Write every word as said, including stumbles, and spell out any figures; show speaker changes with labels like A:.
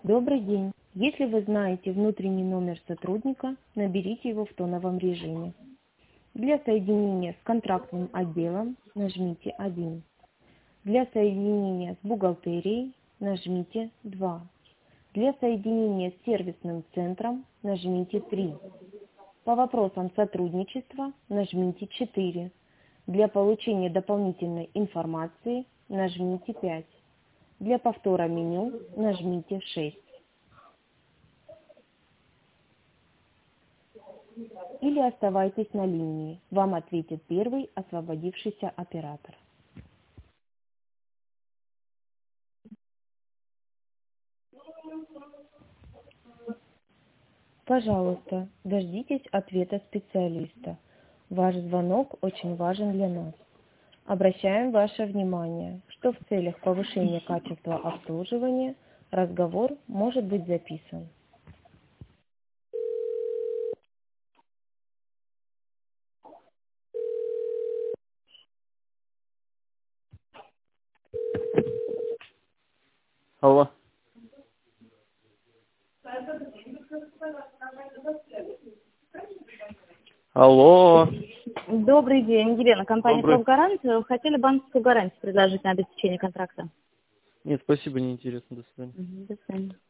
A: Добрый день. Если вы знаете внутренний номер сотрудника, наберите его в тоновом режиме. Для соединения с контрактным отделом нажмите один. Для соединения с бухгалтерией нажмите два. Для соединения с сервисным центром нажмите три. По вопросам сотрудничества нажмите четыре. Для получения дополнительной информации нажмите пять. Для повтора меню нажмите шесть. Или оставайтесь на линии. Вам ответит первый освободившийся оператор. Пожалуйста, дождитесь ответа специалиста. Ваш звонок очень важен для нас. Обращаем ваше внимание, что в целях повышения качества обслуживания разговор может быть записан.
B: Алло. Алло.
C: Добрый день, Елена, компания
B: Добрый.
C: «Профгарант». Хотели банковскую гарантию предложить на обеспечение контракта.
B: Нет, спасибо, неинтересно. До свидания.
C: Мгм, до свидания.